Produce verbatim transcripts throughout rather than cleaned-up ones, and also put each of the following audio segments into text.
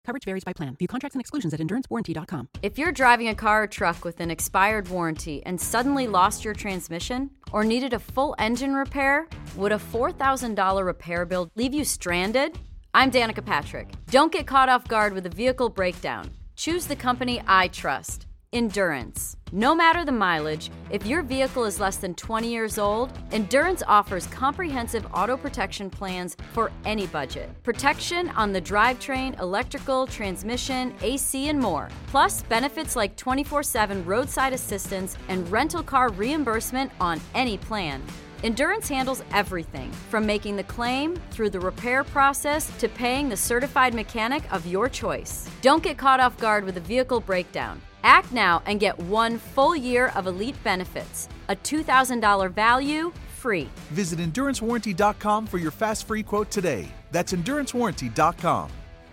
Coverage varies by plan. View contracts and exclusions at endurance warranty dot com. If you're driving a car or truck with an expired warranty and suddenly lost your transmission or needed a full engine repair, would a four thousand dollars repair bill leave you stranded? I'm Danica Patrick. Don't get caught off guard with a vehicle breakdown. Choose the company I trust. Endurance. No matter the mileage, if your vehicle is less than twenty years old, Endurance offers comprehensive auto protection plans for any budget. Protection on the drivetrain, electrical, transmission, A C, and more. Plus, benefits like twenty-four seven roadside assistance and rental car reimbursement on any plan. Endurance handles everything, from making the claim, through the repair process, to paying the certified mechanic of your choice. Don't get caught off guard with a vehicle breakdown. Act now and get one full year of elite benefits. A two thousand dollars value, free. Visit endurance warranty dot com for your fast free quote today. That's endurance warranty dot com.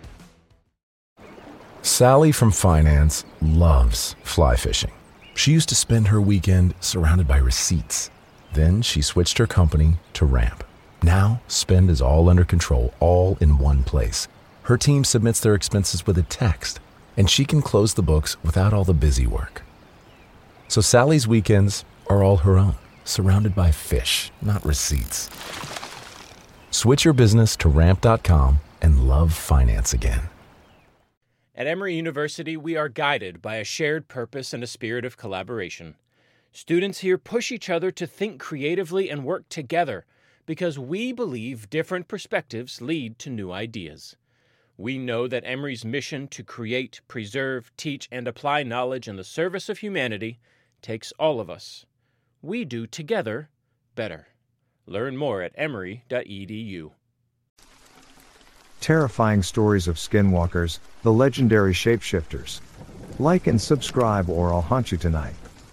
Sally from finance loves fly fishing. She used to spend her weekend surrounded by receipts. Then she switched her company to Ramp. Now, spend is all under control, all in one place. Her team submits their expenses with a text, and she can close the books without all the busy work. So Sally's weekends are all her own, surrounded by fish, not receipts. Switch your business to ramp dot com and love finance again. At Emory University, we are guided by a shared purpose and a spirit of collaboration. Students here push each other to think creatively and work together because we believe different perspectives lead to new ideas. We know that Emory's mission to create, preserve, teach, and apply knowledge in the service of humanity takes all of us. We do together better. Learn more at emory dot e d u. Terrifying stories of skinwalkers, the legendary shapeshifters. Like and subscribe or I'll haunt you tonight.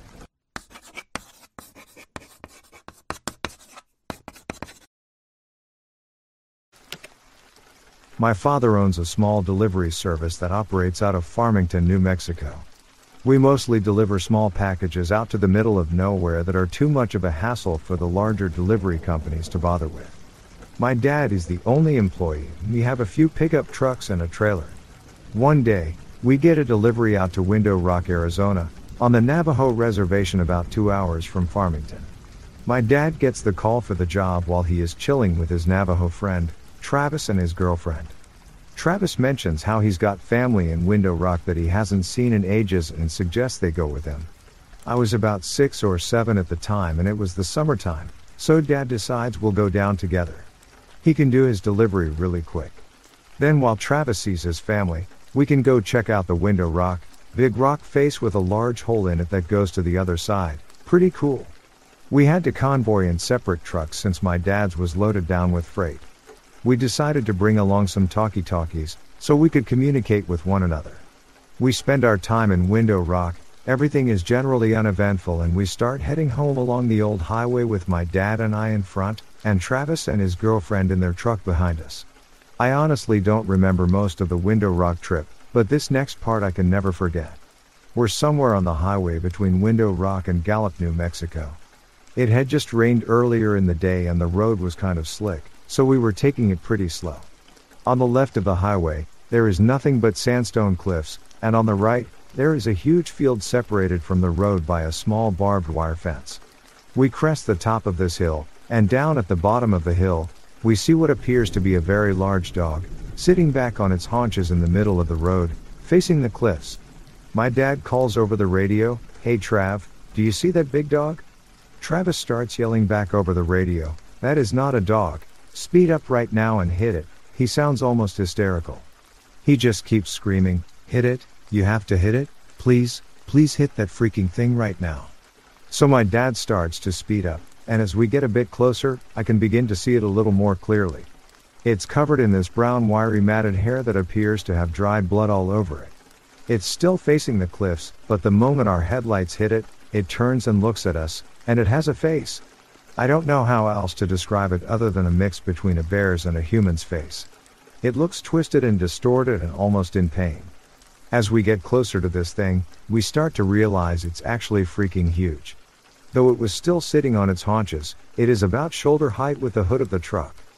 My father owns a small delivery service that operates out of Farmington, New Mexico. We mostly deliver small packages out to the middle of nowhere that are too much of a hassle for the larger delivery companies to bother with. My dad is the only employee. We have a few pickup trucks and a trailer. One day, we get a delivery out to Window Rock, Arizona, on the Navajo reservation about two hours from Farmington. My dad gets the call for the job while he is chilling with his Navajo friend, Travis, and his girlfriend. Travis mentions how he's got family in Window Rock that he hasn't seen in ages and suggests they go with him. I was about six or seven at the time and it was the summertime, so Dad decides we'll go down together. He can do his delivery really quick. Then while Travis sees his family, we can go check out the Window Rock, big rock face with a large hole in it that goes to the other side. Pretty cool. We had to convoy in separate trucks since my dad's was loaded down with freight. We decided to bring along some talkie-talkies, so we could communicate with one another. We spend our time in Window Rock, everything is generally uneventful and we start heading home along the old highway with my dad and I in front, and Travis and his girlfriend in their truck behind us. I honestly don't remember most of the Window Rock trip, but this next part I can never forget. We're somewhere on the highway between Window Rock and Gallup, New Mexico. It had just rained earlier in the day and the road was kind of slick, so we were taking it pretty slow. On the left of the highway, there is nothing but sandstone cliffs, and on the right, there is a huge field separated from the road by a small barbed wire fence. We crest the top of this hill, and down at the bottom of the hill, we see what appears to be a very large dog, sitting back on its haunches in the middle of the road, facing the cliffs. My dad calls over the radio, "Hey Trav, do you see that big dog?" Travis starts yelling back over the radio, "That is not a dog. Speed up right now and hit it." He sounds almost hysterical. He just keeps screaming, "Hit it, you have to hit it, please, please hit that freaking thing right now." So my dad starts to speed up, and as we get a bit closer, I can begin to see it a little more clearly. It's covered in this brown wiry matted hair that appears to have dried blood all over it. It's still facing the cliffs, but the moment our headlights hit it, it turns and looks at us, and it has a face. I don't know how else to describe it other than a mix between a bear's and a human's face. It looks twisted and distorted and almost in pain. As we get closer to this thing, we start to realize it's actually freaking huge. Though it was still sitting on its haunches, it is about shoulder height with the hood of the truck.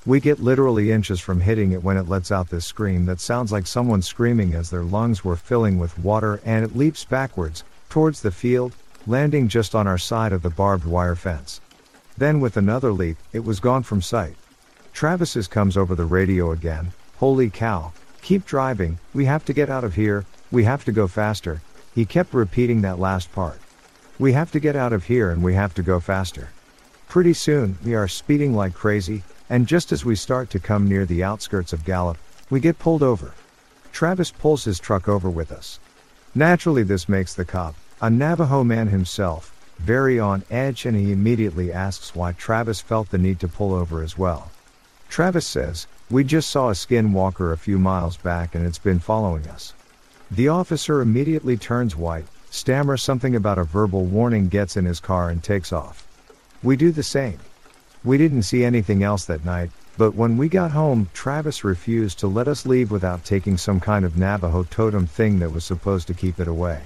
We get literally inches from hitting it when it lets out this scream that sounds like someone screaming as their lungs were filling with water, and it leaps backwards, towards the field, landing just on our side of the barbed wire fence. Then with another leap, it was gone from sight. Travis's comes over the radio again, "Holy cow, keep driving, we have to get out of here, we have to go faster." He kept repeating that last part. We have to get out of here and we have to go faster. Pretty soon, we are speeding like crazy, and just as we start to come near the outskirts of Gallup, we get pulled over. Travis pulls his truck over with us. Naturally, this makes the cop, a Navajo man himself, very on edge, and he immediately asks why Travis felt the need to pull over as well. Travis says, "We just saw a skinwalker a few miles back and it's been following us." The officer immediately turns white, stammers something about a verbal warning, gets in his car and takes off. We do the same. We didn't see anything else that night, but when we got home, Travis refused to let us leave without taking some kind of Navajo totem thing that was supposed to keep it away.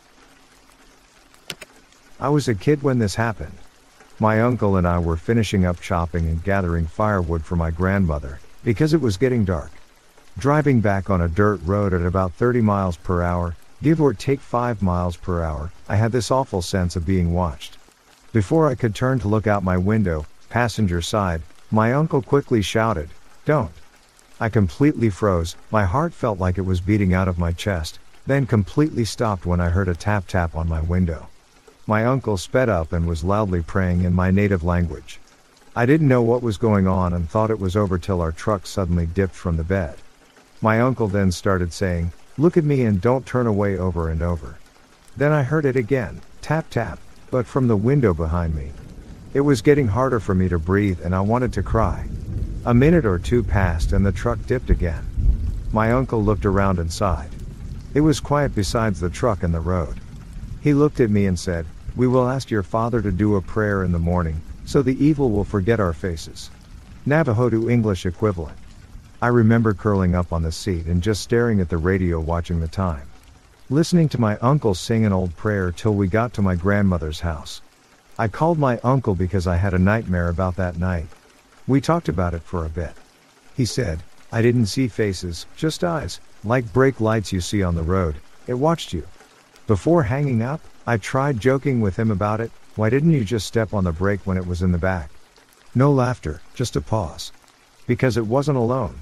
I was a kid when this happened. My uncle and I were finishing up chopping and gathering firewood for my grandmother, because it was getting dark. Driving back on a dirt road at about thirty miles per hour, give or take five miles per hour, I had this awful sense of being watched. Before I could turn to look out my window, passenger side, my uncle quickly shouted, "Don't." I completely froze, my heart felt like it was beating out of my chest, then completely stopped when I heard a tap tap on my window. My uncle sped up and was loudly praying in my native language. I didn't know what was going on and thought it was over till our truck suddenly dipped from the bed. My uncle then started saying, "Look at me and don't turn away," over and over. Then I heard it again, tap tap, but from the window behind me. It was getting harder for me to breathe and I wanted to cry. A minute or two passed and the truck dipped again. My uncle looked around and sighed. It was quiet besides the truck and the road. He looked at me and said, "We will ask your father to do a prayer in the morning, so the evil will forget our faces." Navajo to English equivalent. I remember curling up on the seat and just staring at the radio, watching the time. Listening to my uncle sing an old prayer till we got to my grandmother's house. I called my uncle because I had a nightmare about that night. We talked about it for a bit. He said, "I didn't see faces, just eyes, like brake lights you see on the road. It watched you." Before hanging up, I tried joking with him about it. "Why didn't you just step on the brake when it was in the back?" No laughter, just a pause. Because it wasn't alone.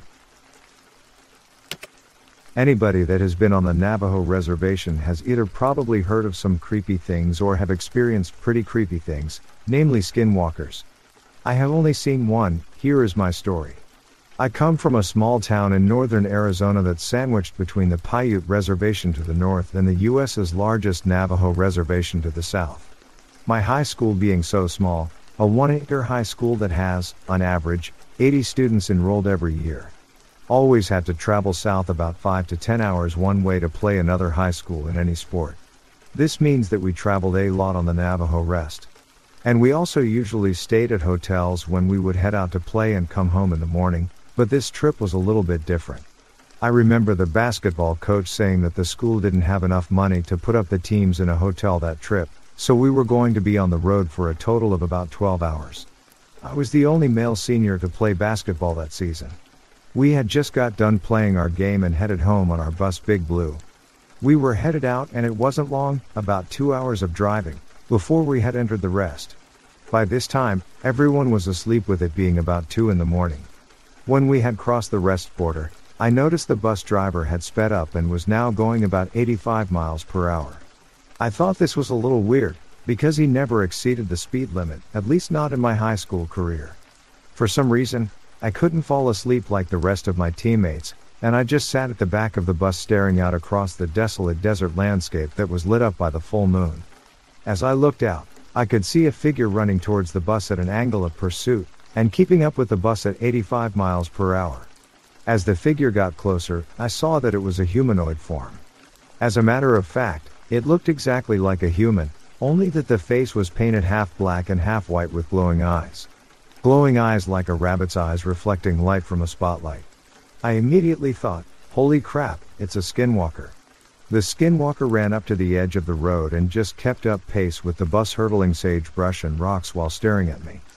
Anybody that has been on the Navajo reservation has either probably heard of some creepy things or have experienced pretty creepy things, namely skinwalkers. I have only seen one. Here is my story. I come from a small town in northern Arizona that's sandwiched between the Paiute Reservation to the north and the U S's largest Navajo reservation to the south. My high school being so small, a one-acre high school that has, on average, eighty students enrolled every year. Always had to travel south about five to ten hours one way to play another high school in any sport. This means that we traveled a lot on the Navajo Rest. And we also usually stayed at hotels when we would head out to play and come home in the morning. But this trip was a little bit different. I remember the basketball coach saying that the school didn't have enough money to put up the teams in a hotel that trip, so we were going to be on the road for a total of about twelve hours. I was the only male senior to play basketball that season. We had just got done playing our game and headed home on our bus Big Blue. We were headed out and it wasn't long, about two hours of driving, before we had entered the rest. By this time, everyone was asleep with it being about two in the morning. When we had crossed the rest border, I noticed the bus driver had sped up and was now going about eighty-five miles per hour. I thought this was a little weird, because he never exceeded the speed limit, at least not in my high school career. For some reason, I couldn't fall asleep like the rest of my teammates, and I just sat at the back of the bus staring out across the desolate desert landscape that was lit up by the full moon. As I looked out, I could see a figure running towards the bus at an angle of pursuit, and keeping up with the bus at eighty-five miles per hour. As the figure got closer, I saw that it was a humanoid form. As a matter of fact, it looked exactly like a human, only that the face was painted half black and half white with glowing eyes. Glowing eyes like a rabbit's eyes reflecting light from a spotlight. I immediately thought, holy crap, it's a skinwalker. The skinwalker ran up to the edge of the road and just kept up pace with the bus, hurdling sagebrush and rocks while staring at me.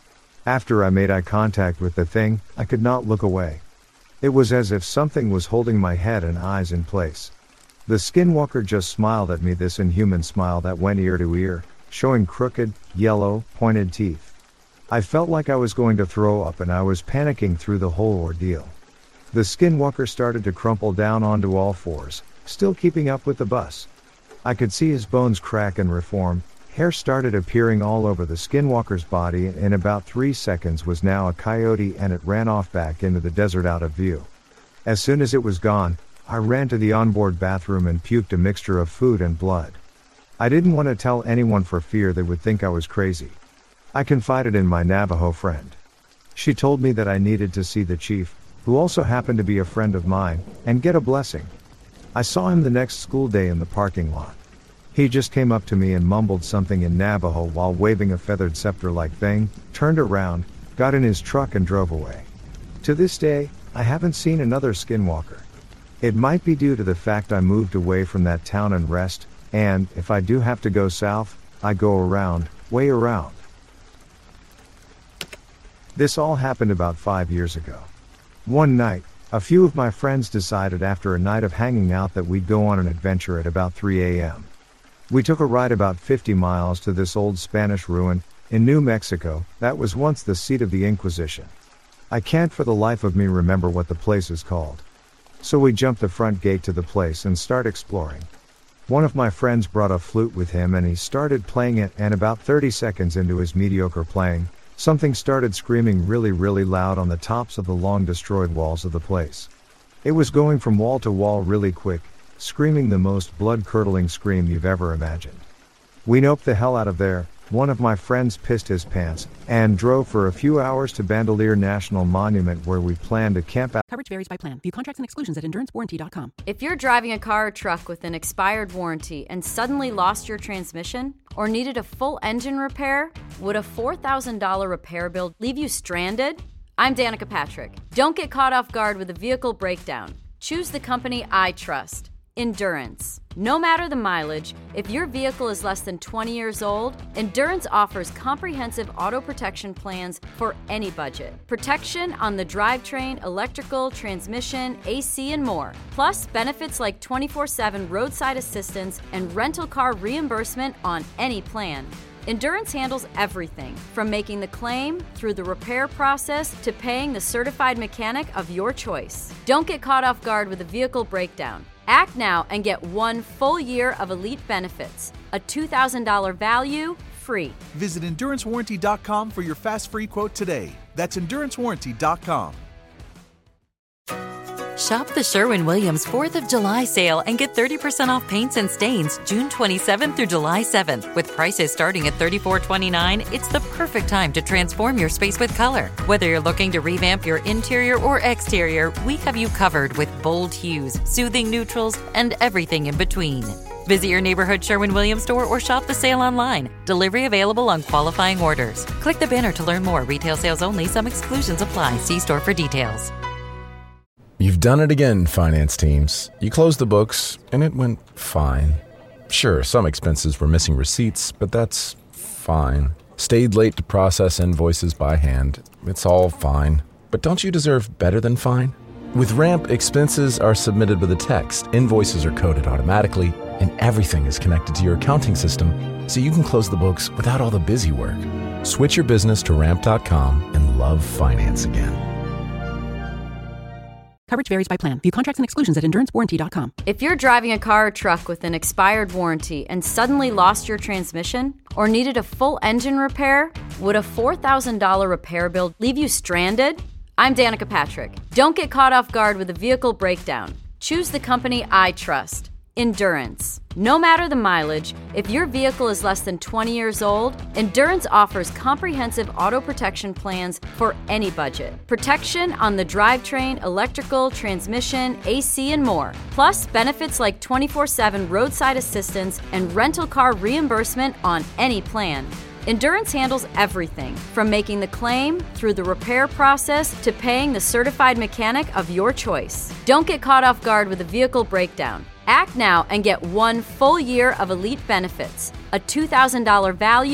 After I made eye contact with the thing, I could not look away. It was as if something was holding my head and eyes in place. The skinwalker just smiled at me, this inhuman smile that went ear to ear, showing crooked, yellow, pointed teeth. I felt like I was going to throw up and I was panicking through the whole ordeal. The skinwalker started to crumple down onto all fours, still keeping up with the bus. I could see his bones crack and reform, hair started appearing all over the skinwalker's body, and in about three seconds was now a coyote, and it ran off back into the desert out of view. As soon as it was gone, I ran to the onboard bathroom and puked a mixture of food and blood. I didn't want to tell anyone for fear they would think I was crazy. I confided in my Navajo friend. She told me that I needed to see the chief, who also happened to be a friend of mine, and get a blessing. I saw him the next school day in the parking lot. He just came up to me and mumbled something in Navajo while waving a feathered scepter-like thing, turned around, got in his truck and drove away. To this day, I haven't seen another skinwalker. It might be due to the fact I moved away from that town and rest, and, if I do have to go south, I go around, way around. This all happened about five years ago. One night, a few of my friends decided after a night of hanging out that we'd go on an adventure at about three a m We took a ride about fifty miles to this old Spanish ruin, in New Mexico, that was once the seat of the Inquisition. I can't for the life of me remember what the place is called. So we jumped the front gate to the place and start exploring. One of my friends brought a flute with him and he started playing it, and about thirty seconds into his mediocre playing, something started screaming really really loud on the tops of the long destroyed walls of the place. It was going from wall to wall really quick, screaming the most blood-curdling scream you've ever imagined. We noped the hell out of there. One of my friends pissed his pants, and drove for a few hours to Bandelier National Monument, where we planned to camp out. Coverage varies by plan. View contracts and exclusions at endurance warranty dot com. If you're driving a car or truck with an expired warranty and suddenly lost your transmission or needed a full engine repair, would a four thousand dollars repair bill leave you stranded? I'm Danica Patrick. Don't get caught off guard with a vehicle breakdown. Choose the company I trust. Endurance. No matter the mileage, if your vehicle is less than twenty years old, Endurance offers comprehensive auto protection plans for any budget. Protection on the drivetrain, electrical, transmission, A C, and more. Plus, benefits like twenty-four seven roadside assistance and rental car reimbursement on any plan. Endurance handles everything, from making the claim, through the repair process, to paying the certified mechanic of your choice. Don't get caught off guard with a vehicle breakdown. Act now and get one full year of elite benefits. A two thousand dollars value, free. Visit endurance warranty dot com for your fast free quote today. That's endurance warranty dot com. Shop the Sherwin-Williams fourth of July sale and get thirty percent off paints and stains June twenty-seventh through July seventh. With prices starting at thirty-four twenty-nine, it's the perfect time to transform your space with color. Whether you're looking to revamp your interior or exterior, we have you covered with bold hues, soothing neutrals, and everything in between. Visit your neighborhood Sherwin-Williams store or shop the sale online. Delivery available on qualifying orders. Click the banner to learn more. Retail sales only. Some exclusions apply. See store for details. You've done it again, finance teams. You closed the books, and it went fine. Sure, some expenses were missing receipts, but that's fine. Stayed late to process invoices by hand. It's all fine. But don't you deserve better than fine? With Ramp, expenses are submitted with a text, invoices are coded automatically, and everything is connected to your accounting system, so you can close the books without all the busy work. Switch your business to ramp dot com and love finance again. Coverage varies by plan. View contracts and exclusions at endurance warranty dot com. If you're driving a car or truck with an expired warranty and suddenly lost your transmission or needed a full engine repair, would a four thousand dollars repair bill leave you stranded? I'm Danica Patrick. Don't get caught off guard with a vehicle breakdown. Choose the company I trust. Endurance. No matter the mileage, if your vehicle is less than twenty years old, Endurance offers comprehensive auto protection plans for any budget. Protection on the drivetrain, electrical, transmission, A C, and more. Plus, benefits like twenty-four seven roadside assistance and rental car reimbursement on any plan. Endurance handles everything, from making the claim, through the repair process, to paying the certified mechanic of your choice. Don't get caught off guard with a vehicle breakdown. Act now and get one full year of elite benefits. A two thousand dollars value,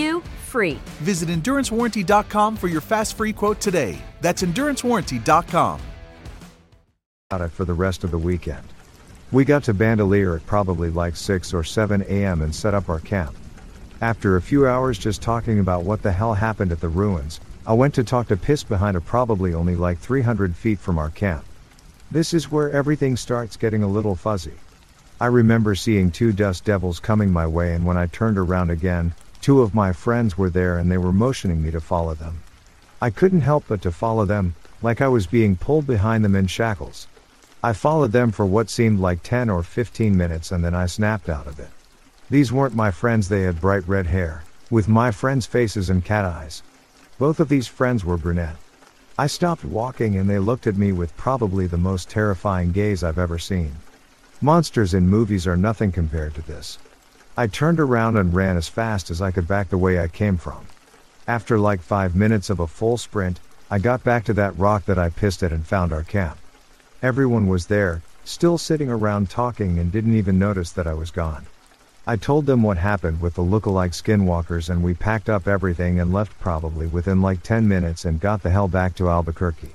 free. Visit Endurance Warranty dot com for your fast free quote today. That's Endurance Warranty dot com. For the rest of the weekend. We got to Bandelier at probably like six or seven a.m. and set up our camp. After a few hours just talking about what the hell happened at the ruins, I went to talk to Piss behind a probably only like three hundred feet from our camp. This is where everything starts getting a little fuzzy. I remember seeing two dust devils coming my way, and when I turned around again, two of my friends were there and they were motioning me to follow them. I couldn't help but to follow them, like I was being pulled behind them in shackles. I followed them for what seemed like ten or fifteen minutes and then I snapped out of it. These weren't my friends, they had bright red hair, with my friends' faces and cat eyes. Both of these friends were brunette. I stopped walking and they looked at me with probably the most terrifying gaze I've ever seen. Monsters in movies are nothing compared to this. I turned around and ran as fast as I could back the way I came from. After like five minutes of a full sprint, I got back to that rock that I pissed at and found our camp. Everyone was there, still sitting around talking, and didn't even notice that I was gone. I told them what happened with the lookalike skinwalkers and we packed up everything and left probably within like ten minutes and got the hell back to Albuquerque.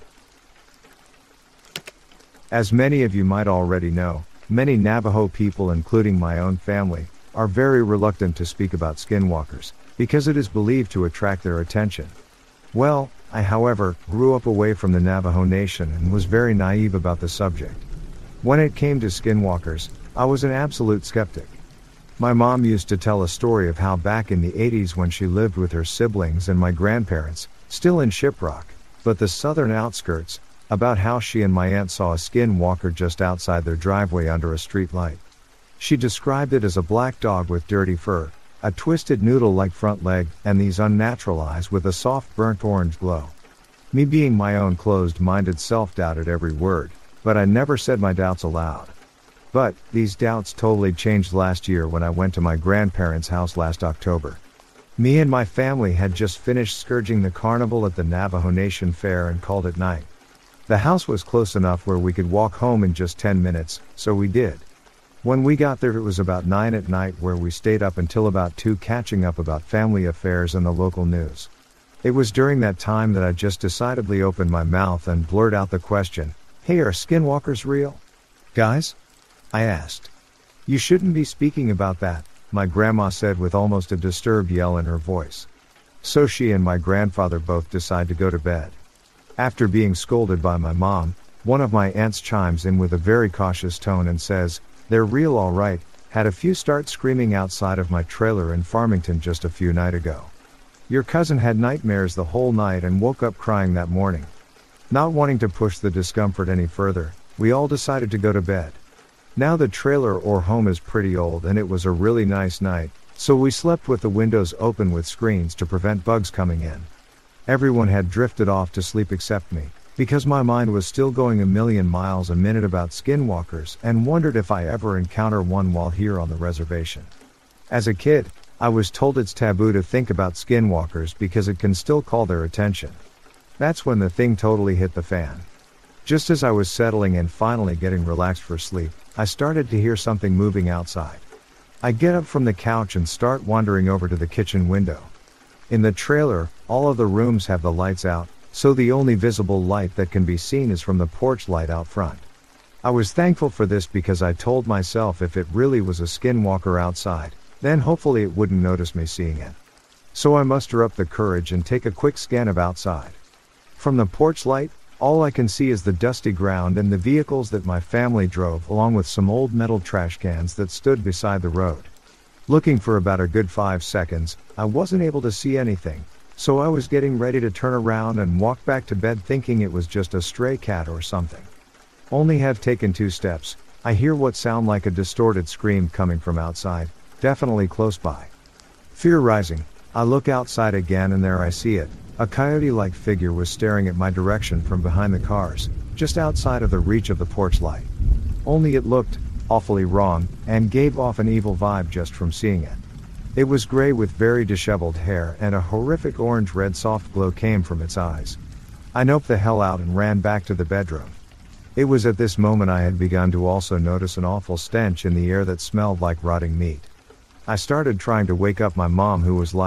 As many of you might already know, many Navajo people, including my own family, are very reluctant to speak about skinwalkers, because it is believed to attract their attention. Well, I however, grew up away from the Navajo Nation and was very naive about the subject. When it came to skinwalkers, I was an absolute skeptic. My mom used to tell a story of how back in the eighties, when she lived with her siblings and my grandparents, still in Shiprock, but the southern outskirts, about how she and my aunt saw a skinwalker just outside their driveway under a street light. She described it as a black dog with dirty fur, a twisted noodle-like front leg, and these unnatural eyes with a soft burnt orange glow. Me being my own closed-minded self doubted every word, but I never said my doubts aloud. But, these doubts totally changed last year when I went to my grandparents' house last October. Me and my family had just finished scourging the carnival at the Navajo Nation Fair and called it night. The house was close enough where we could walk home in just ten minutes, so we did. When we got there it was about nine at night, where we stayed up until about two catching up about family affairs and the local news. It was during that time that I just decidedly opened my mouth and blurted out the question, "Hey, are skinwalkers real? Guys?" I asked. "You shouldn't be speaking about that," my grandma said with almost a disturbed yell in her voice. So she and my grandfather both decide to go to bed. After being scolded by my mom, one of my aunts chimes in with a very cautious tone and says, "They're real all right. Had a few start screaming outside of my trailer in Farmington just a few nights ago. Your cousin had nightmares the whole night and woke up crying that morning." Not wanting to push the discomfort any further, we all decided to go to bed. Now the trailer or home is pretty old and it was a really nice night, so we slept with the windows open with screens to prevent bugs coming in. Everyone had drifted off to sleep except me, because my mind was still going a million miles a minute about skinwalkers and wondered if I ever encounter one while here on the reservation. As a kid, I was told it's taboo to think about skinwalkers because it can still call their attention. That's when the thing totally hit the fan. Just as I was settling and finally getting relaxed for sleep, I started to hear something moving outside. I get up from the couch and start wandering over to the kitchen window. In the trailer, all of the rooms have the lights out, so the only visible light that can be seen is from the porch light out front. I was thankful for this because I told myself if it really was a skinwalker outside, then hopefully it wouldn't notice me seeing it. So I muster up the courage and take a quick scan of outside. From the porch light, all I can see is the dusty ground and the vehicles that my family drove, along with some old metal trash cans that stood beside the road. Looking for about a good five seconds, I wasn't able to see anything, so I was getting ready to turn around and walk back to bed thinking it was just a stray cat or something. Only have taken two steps, I hear what sound like a distorted scream coming from outside, definitely close by. Fear rising, I look outside again and there I see it. A coyote-like figure was staring at my direction from behind the cars, just outside of the reach of the porch light. Only it looked awfully wrong, and gave off an evil vibe just from seeing it. It was gray with very disheveled hair and a horrific orange-red soft glow came from its eyes. I noped the hell out and ran back to the bedroom. It was at this moment I had begun to also notice an awful stench in the air that smelled like rotting meat. I started trying to wake up my mom, who was like,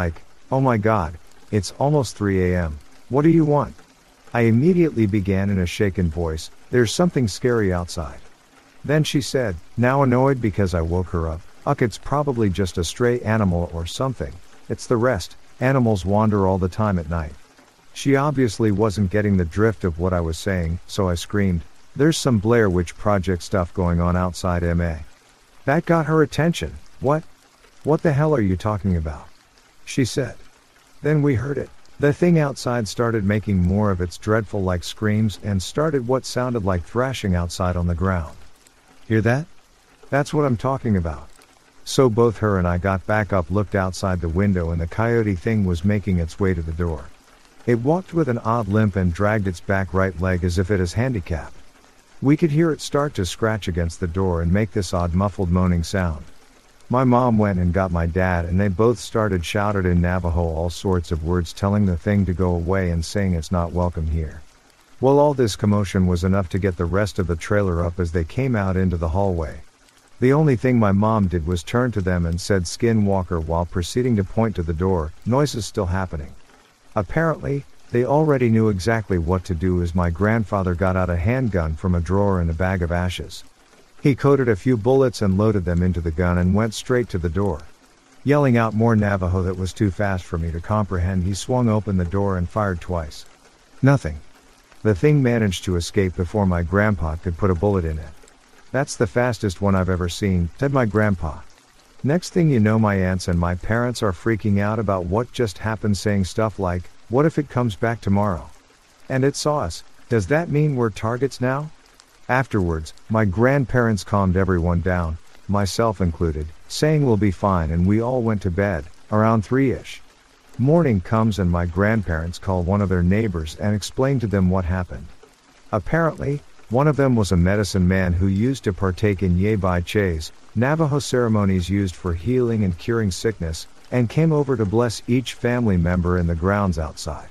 "Oh my God, it's almost three a m What do you want?" I immediately began in a shaken voice, "There's something scary outside." Then she said, now annoyed because I woke her up, "Uck, it's probably just a stray animal or something. It's the rest, animals wander all the time at night." She obviously wasn't getting the drift of what I was saying, so I screamed, "There's some Blair Witch Project stuff going on outside, M A" That got her attention. "What? What the hell are you talking about?" she said. Then we heard it. The thing outside started making more of its dreadful like screams and started what sounded like thrashing outside on the ground. Hear that? That's what I'm talking about. So both her and I got back up, looked outside the window, and the coyote thing was making its way to the door. It walked with an odd limp and dragged its back right leg as if it is handicapped. We could hear it start to scratch against the door and make this odd muffled moaning sound. My mom went and got my dad, and they both started shouted in Navajo all sorts of words telling the thing to go away and saying it's not welcome here. Well, all this commotion was enough to get the rest of the trailer up as they came out into the hallway. The only thing my mom did was turn to them and said "Skinwalker" while proceeding to point to the door, noises still happening. Apparently, they already knew exactly what to do as my grandfather got out a handgun from a drawer and a bag of ashes. He coated a few bullets and loaded them into the gun and went straight to the door. Yelling out more Navajo that was too fast for me to comprehend, he swung open the door and fired twice. Nothing. The thing managed to escape before my grandpa could put a bullet in it. "That's the fastest one I've ever seen," said my grandpa. Next thing you know, my aunts and my parents are freaking out about what just happened, saying stuff like, "What if it comes back tomorrow? And it saw us, does that mean we're targets now?" Afterwards, my grandparents calmed everyone down, myself included, saying we'll be fine, and we all went to bed, around three-ish. Morning comes and my grandparents call one of their neighbors and explain to them what happened. Apparently, one of them was a medicine man who used to partake in Yebay Chase, Navajo ceremonies used for healing and curing sickness, and came over to bless each family member in the grounds outside.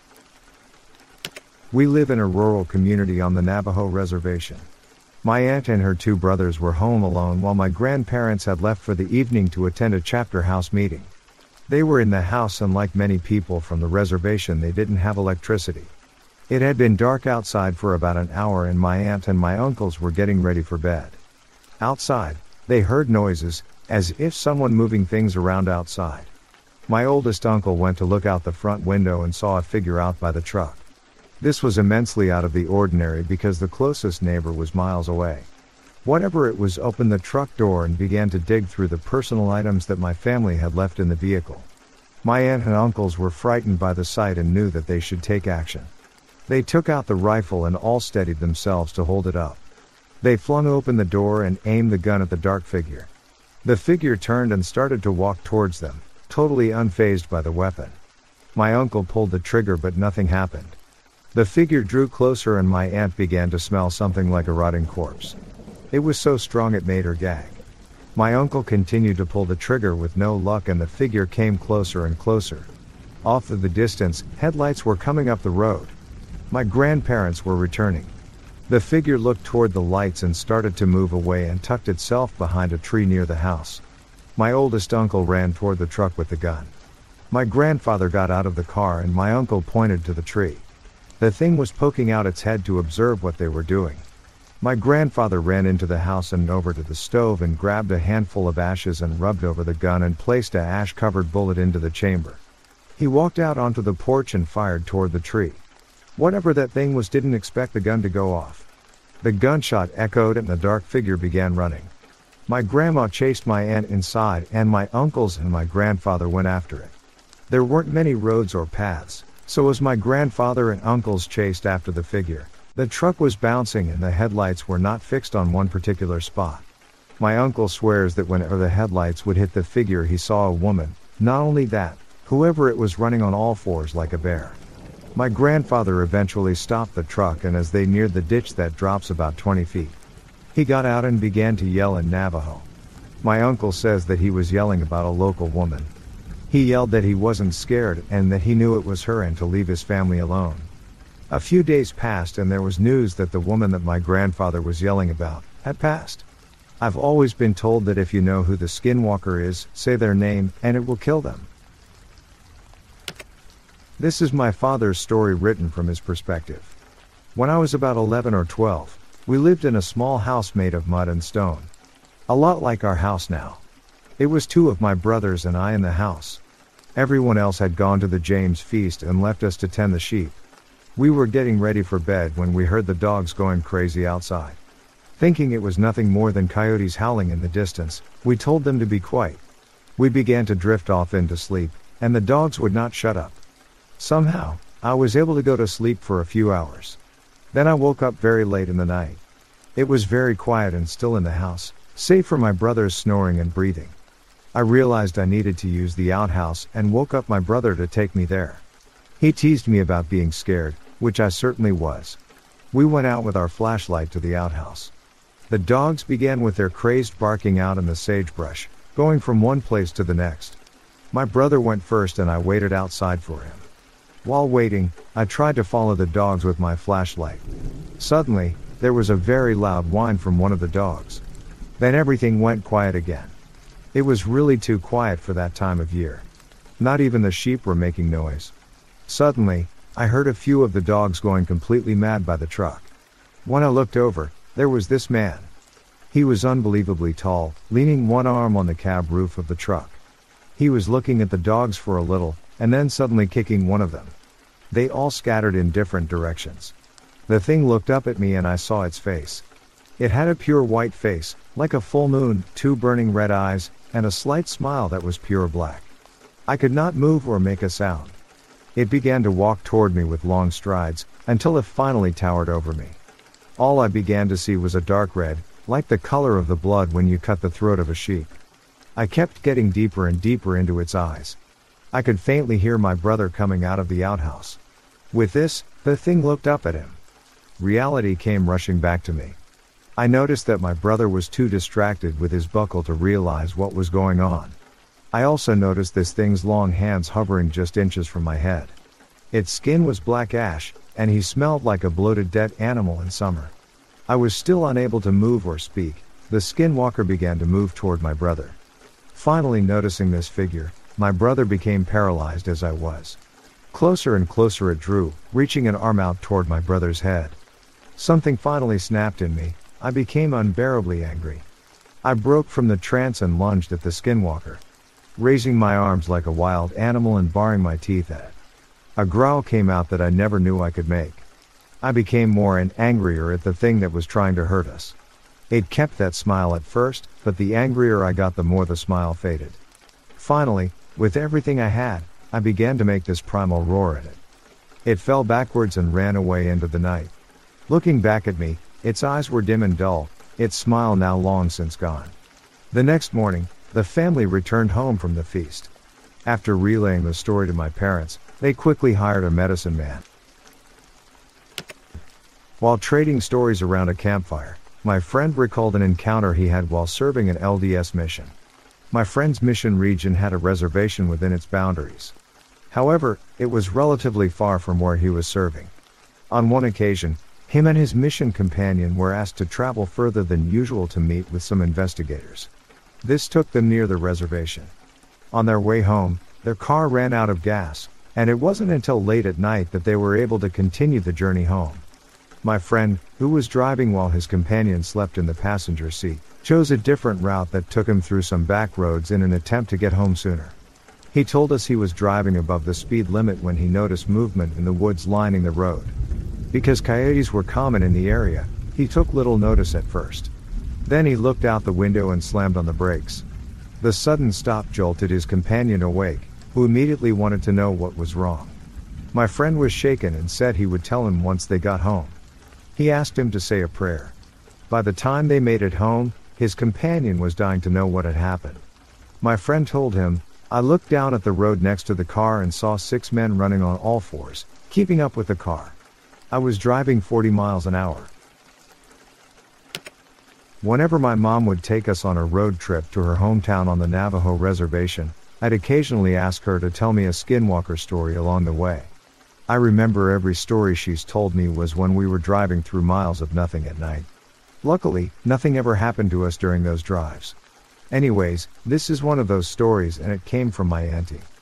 We live in a rural community on the Navajo reservation. My aunt and her two brothers were home alone while my grandparents had left for the evening to attend a chapter house meeting. They were in the house, and like many people from the reservation, they didn't have electricity. It had been dark outside for about an hour, and my aunt and my uncles were getting ready for bed. Outside, they heard noises, as if someone moving things around outside. My oldest uncle went to look out the front window and saw a figure out by the truck. This was immensely out of the ordinary because the closest neighbor was miles away. Whatever it was opened the truck door and began to dig through the personal items that my family had left in the vehicle. My aunt and uncles were frightened by the sight and knew that they should take action. They took out the rifle and all steadied themselves to hold it up. They flung open the door and aimed the gun at the dark figure. The figure turned and started to walk towards them, totally unfazed by the weapon. My uncle pulled the trigger, but nothing happened. The figure drew closer and my aunt began to smell something like a rotting corpse. It was so strong it made her gag. My uncle continued to pull the trigger with no luck, and the figure came closer and closer. Off in the distance, headlights were coming up the road. My grandparents were returning. The figure looked toward the lights and started to move away and tucked itself behind a tree near the house. My oldest uncle ran toward the truck with the gun. My grandfather got out of the car and my uncle pointed to the tree. The thing was poking out its head to observe what they were doing. My grandfather ran into the house and over to the stove and grabbed a handful of ashes and rubbed over the gun and placed a ash-covered bullet into the chamber. He walked out onto the porch and fired toward the tree. Whatever that thing was didn't expect the gun to go off. The gunshot echoed and the dark figure began running. My grandma chased my aunt inside, and my uncles and my grandfather went after it. There weren't many roads or paths, so as my grandfather and uncles chased after the figure, the truck was bouncing and the headlights were not fixed on one particular spot. My uncle swears that whenever the headlights would hit the figure he saw a woman. Not only that, whoever it was running on all fours like a bear. My grandfather eventually stopped the truck, and as they neared the ditch that drops about twenty feet, he got out and began to yell in Navajo. My uncle says that he was yelling about a local woman. He yelled that he wasn't scared and that he knew it was her and to leave his family alone. A few days passed and there was news that the woman that my grandfather was yelling about had passed. I've always been told that if you know who the Skinwalker is, say their name and it will kill them. This is my father's story written from his perspective. When I was about eleven or twelve, we lived in a small house made of mud and stone. A lot like our house now. It was two of my brothers and I in the house. Everyone else had gone to the James feast and left us to tend the sheep. We were getting ready for bed when we heard the dogs going crazy outside. Thinking it was nothing more than coyotes howling in the distance, we told them to be quiet. We began to drift off into sleep, and the dogs would not shut up. Somehow, I was able to go to sleep for a few hours. Then I woke up very late in the night. It was very quiet and still in the house, save for my brother's snoring and breathing. I realized I needed to use the outhouse and woke up my brother to take me there. He teased me about being scared, which I certainly was. We went out with our flashlight to the outhouse. The dogs began with their crazed barking out in the sagebrush, going from one place to the next. My brother went first and I waited outside for him. While waiting, I tried to follow the dogs with my flashlight. Suddenly, there was a very loud whine from one of the dogs. Then everything went quiet again. It was really too quiet for that time of year. Not even the sheep were making noise. Suddenly, I heard a few of the dogs going completely mad by the truck. When I looked over, there was this man. He was unbelievably tall, leaning one arm on the cab roof of the truck. He was looking at the dogs for a little, and then suddenly kicking one of them. They all scattered in different directions. The thing looked up at me and I saw its face. It had a pure white face, like a full moon, two burning red eyes, and a slight smile that was pure black. I could not move or make a sound. It began to walk toward me with long strides, until it finally towered over me. All I began to see was a dark red, like the color of the blood when you cut the throat of a sheep. I kept getting deeper and deeper into its eyes. I could faintly hear my brother coming out of the outhouse. With this, the thing looked up at him. Reality came rushing back to me. I noticed that my brother was too distracted with his buckle to realize what was going on. I also noticed this thing's long hands hovering just inches from my head. Its skin was black ash, and he smelled like a bloated dead animal in summer. I was still unable to move or speak. The skinwalker began to move toward my brother. Finally noticing this figure, my brother became paralyzed as I was. Closer and closer it drew, reaching an arm out toward my brother's head. Something finally snapped in me. I became unbearably angry. I broke from the trance and lunged at the skinwalker, raising my arms like a wild animal and baring my teeth at it. A growl came out that I never knew I could make. I became more and angrier at the thing that was trying to hurt us. It kept that smile at first, but the angrier I got, the more the smile faded. Finally, with everything I had, I began to make this primal roar at it. It fell backwards and ran away into the night. Looking back at me, its eyes were dim and dull, its smile now long since gone. The next morning, the family returned home from the feast. After relaying the story to my parents, they quickly hired a medicine man. While trading stories around a campfire, my friend recalled an encounter he had while serving an L D S mission. My friend's mission region had a reservation within its boundaries. However, it was relatively far from where he was serving. On one occasion, him and his mission companion were asked to travel further than usual to meet with some investigators. This took them near the reservation. On their way home, their car ran out of gas, and it wasn't until late at night that they were able to continue the journey home. My friend, who was driving while his companion slept in the passenger seat, chose a different route that took him through some back roads in an attempt to get home sooner. He told us he was driving above the speed limit when he noticed movement in the woods lining the road. Because coyotes were common in the area, he took little notice at first. Then he looked out the window and slammed on the brakes. The sudden stop jolted his companion awake, who immediately wanted to know what was wrong. My friend was shaken and said he would tell him once they got home. He asked him to say a prayer. By the time they made it home, his companion was dying to know what had happened. My friend told him, "I looked down at the road next to the car and saw six men running on all fours, keeping up with the car. I was driving forty miles an hour." Whenever my mom would take us on a road trip to her hometown on the Navajo reservation, I'd occasionally ask her to tell me a skinwalker story along the way. I remember every story she's told me was when we were driving through miles of nothing at night. Luckily, nothing ever happened to us during those drives. Anyways, this is one of those stories, and it came from my auntie.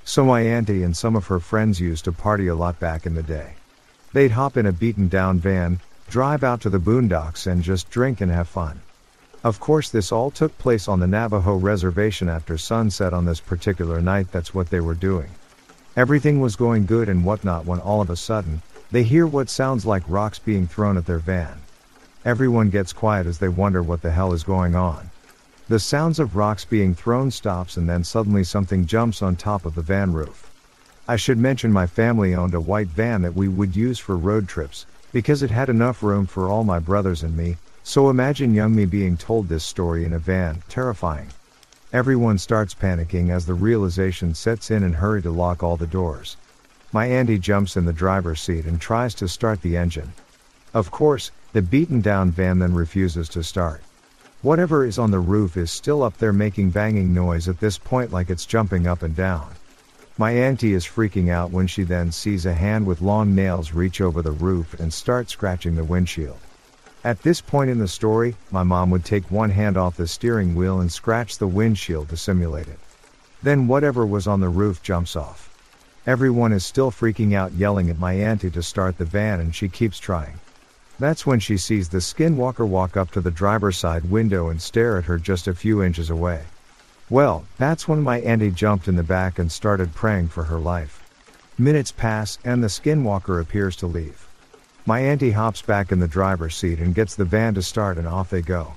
So my auntie and some of her friends used to party a lot back in the day. They'd hop in a beaten down van, drive out to the boondocks and just drink and have fun. Of course this all took place on the Navajo reservation after sunset on this particular night. That's what they were doing. Everything was going good and whatnot when all of a sudden, they hear what sounds like rocks being thrown at their van. Everyone gets quiet as they wonder what the hell is going on. The sounds of rocks being thrown stops and then suddenly something jumps on top of the van roof. I should mention my family owned a white van that we would use for road trips, because it had enough room for all my brothers and me, so imagine young me being told this story in a van. Terrifying. Everyone starts panicking as the realization sets in and hurry to lock all the doors. My auntie jumps in the driver's seat and tries to start the engine. Of course, the beaten down van then refuses to start. Whatever is on the roof is still up there making banging noise at this point, like it's jumping up and down. My auntie is freaking out when she then sees a hand with long nails reach over the roof and start scratching the windshield. At this point in the story, my mom would take one hand off the steering wheel and scratch the windshield to simulate it. Then whatever was on the roof jumps off. Everyone is still freaking out, yelling at my auntie to start the van, and she keeps trying. That's when she sees the skinwalker walk up to the driver's side window and stare at her just a few inches away. Well, that's when my auntie jumped in the back and started praying for her life. Minutes pass and the skinwalker appears to leave. My auntie hops back in the driver's seat and gets the van to start, and off they go.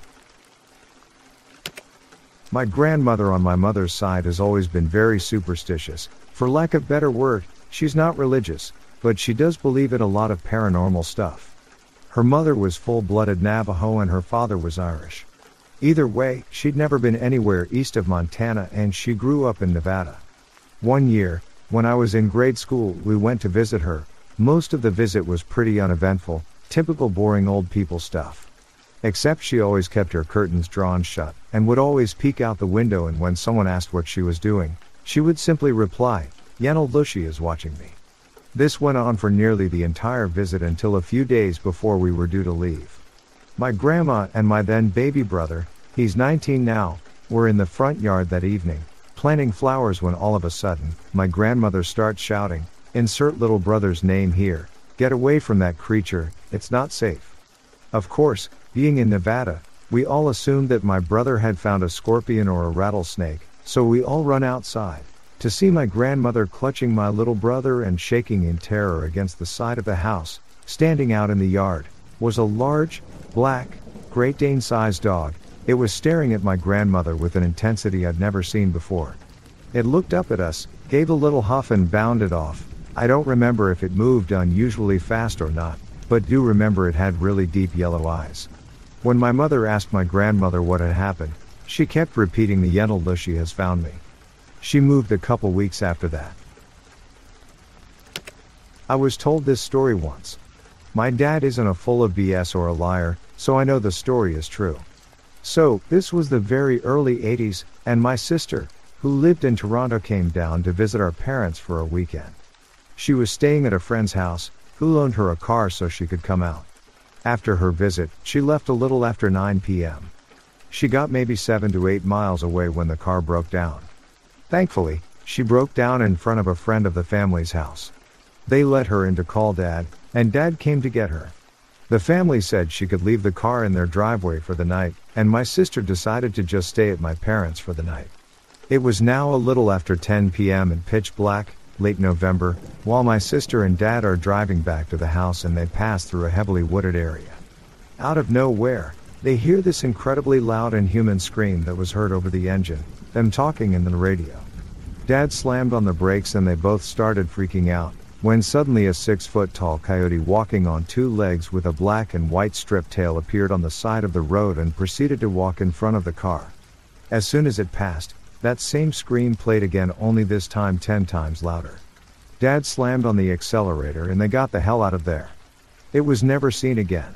My grandmother on my mother's side has always been very superstitious. For lack of better word, she's not religious, but she does believe in a lot of paranormal stuff. Her mother was full-blooded Navajo and her father was Irish. Either way, she'd never been anywhere east of Montana and she grew up in Nevada. One year, when I was in grade school, we went to visit her. Most of the visit was pretty uneventful, typical boring old people stuff. Except she always kept her curtains drawn shut, and would always peek out the window, and when someone asked what she was doing, she would simply reply, "Yanel Lushi is watching me." This went on for nearly the entire visit until a few days before we were due to leave. My grandma and my then baby brother, he's nineteen now, were in the front yard that evening, planting flowers, when all of a sudden, my grandmother starts shouting, "Insert little brother's name here, get away from that creature, it's not safe." Of course, being in Nevada, we all assumed that my brother had found a scorpion or a rattlesnake, so we all run outside, to see my grandmother clutching my little brother and shaking in terror. Against the side of the house, standing out in the yard, was a large, black, Great Dane-sized dog. It was staring at my grandmother with an intensity I'd never seen before. It looked up at us, gave a little huff and bounded off. I don't remember if it moved unusually fast or not, but do remember it had really deep yellow eyes. When my mother asked my grandmother what had happened, she kept repeating, "The Yanel Lushi has found me." She moved a couple weeks after that. I was told this story once. My dad isn't a full of B S or a liar, so I know the story is true. So, this was the very early eighties, and my sister, who lived in Toronto, came down to visit our parents for a weekend. She was staying at a friend's house, who loaned her a car so she could come out. After her visit, she left a little after nine p m She got maybe seven to eight miles away when the car broke down. Thankfully, she broke down in front of a friend of the family's house. They let her in to call Dad, and Dad came to get her. The family said she could leave the car in their driveway for the night, and my sister decided to just stay at my parents' for the night. It was now a little after ten p m and pitch black, late November, while my sister and Dad are driving back to the house, and they pass through a heavily wooded area. Out of nowhere, they hear this incredibly loud and human scream that was heard over the engine, them talking in the radio. Dad slammed on the brakes and they both started freaking out, when suddenly a six-foot-tall coyote walking on two legs with a black and white striped tail appeared on the side of the road and proceeded to walk in front of the car. As soon as it passed, that same scream played again, only this time ten times louder. Dad slammed on the accelerator and they got the hell out of there. It was never seen again.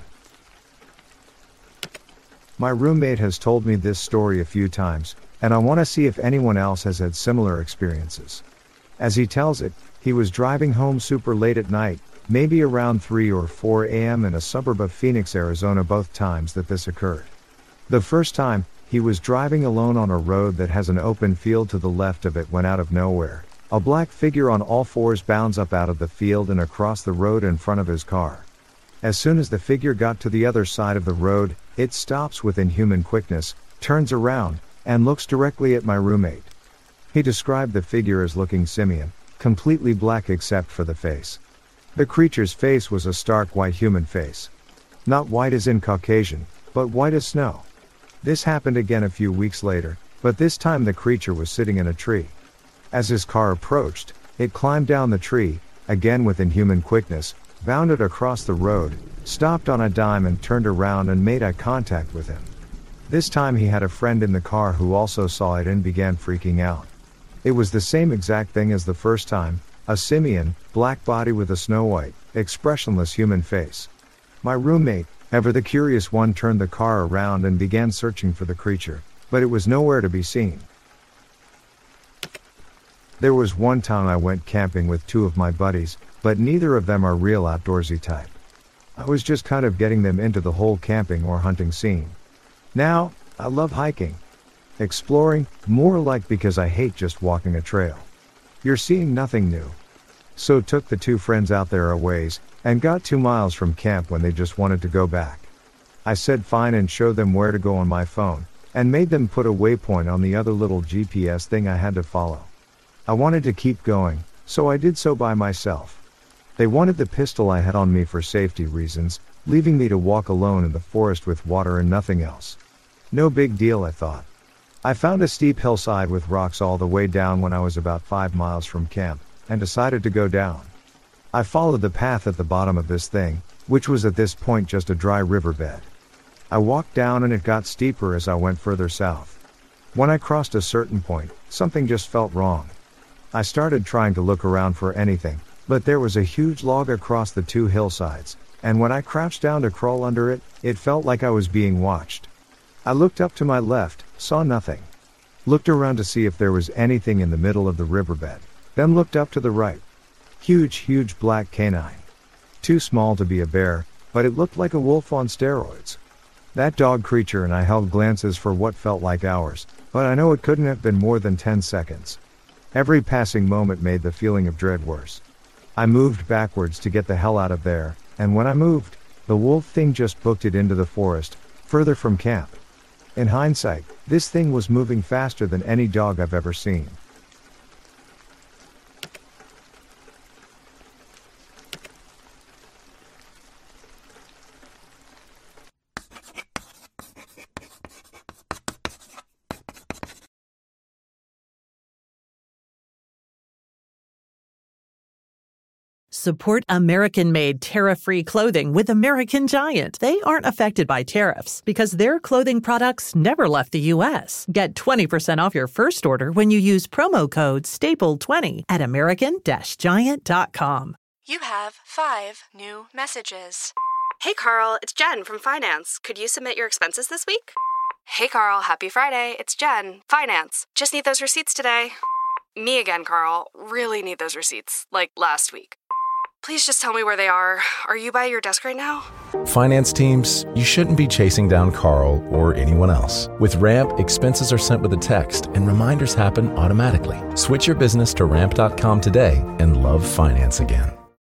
My roommate has told me this story a few times, and I want to see if anyone else has had similar experiences. As he tells it, he was driving home super late at night, maybe around three or four a m in a suburb of Phoenix, Arizona, both times that this occurred. The first time, he was driving alone on a road that has an open field to the left of it when out of nowhere, A black figure on all fours bounds up out of the field and across the road in front of his car. As soon as the figure got to the other side of the road, it stops with inhuman quickness, turns around, and looks directly at my roommate. He described the figure as looking simian, completely black except for the face. The creature's face was a stark white human face. Not white as in Caucasian, but white as snow. This happened again a few weeks later, but this time the creature was sitting in a tree. As his car approached, it climbed down the tree, again with inhuman quickness, bounded across the road, stopped on a dime and turned around and made eye contact with him. This time he had a friend in the car who also saw it and began freaking out. It was the same exact thing as the first time, a simian, black body with a snow white, expressionless human face. My roommate, ever the curious one, turned the car around and began searching for the creature, but it was nowhere to be seen. There was one time I went camping with two of my buddies, but neither of them are real outdoorsy type. I was just kind of getting them into the whole camping or hunting scene. Now, I love hiking. Exploring, more like because I hate just walking a trail. You're seeing nothing new. So took the two friends out there a ways, and got two miles from camp when they just wanted to go back. I said fine and showed them where to go on my phone, and made them put a waypoint on the other little G P S thing I had to follow. I wanted to keep going, so I did so by myself. They wanted the pistol I had on me for safety reasons, leaving me to walk alone in the forest with water and nothing else. No big deal, I thought. I found a steep hillside with rocks all the way down when I was about five miles from camp, and decided to go down. I followed the path at the bottom of this thing, which was at this point just a dry riverbed. I walked down and it got steeper as I went further south. When I crossed a certain point, something just felt wrong. I started trying to look around for anything, but there was a huge log across the two hillsides, and when I crouched down to crawl under it, it felt like I was being watched. I looked up to my left, saw nothing. Looked around to see if there was anything in the middle of the riverbed, then looked up to the right. Huge, huge black canine. Too small to be a bear, but it looked like a wolf on steroids. That dog creature and I held glances for what felt like hours, but I know it couldn't have been more than ten seconds. Every passing moment made the feeling of dread worse. I moved backwards to get the hell out of there, and when I moved, the wolf thing just booked it into the forest, further from camp. In hindsight, this thing was moving faster than any dog I've ever seen. Support American-made tariff-free clothing with American Giant. They aren't affected by tariffs because their clothing products never left the U S. Get twenty percent off your first order when you use promo code staple twenty at American Giant dot com. You have five new messages. Hey, Carl, it's Jen from Finance. Could you submit your expenses this week? Hey, Carl, happy Friday. It's Jen, Finance. Just need those receipts today. Me again, Carl. Really need those receipts, like last week. Please just tell me where they are. Are you by your desk right now? Finance teams, you shouldn't be chasing down Carl or anyone else. With Ramp, expenses are sent with a text and reminders happen automatically. Switch your business to ramp dot com today and love finance again.